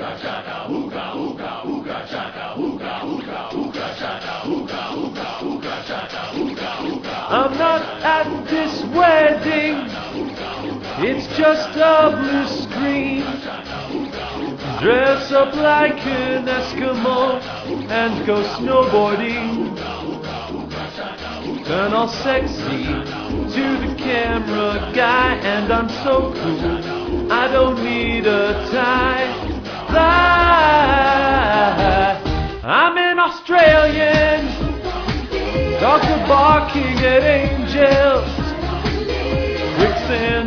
I'm not at this wedding, it's just a blue screen. Dress up like an Eskimo and go snowboarding. Turn all sexy to the camera guy, and I'm so cool, I don't need a tie. I'm an Australian, dogs are barking at angels, quicksand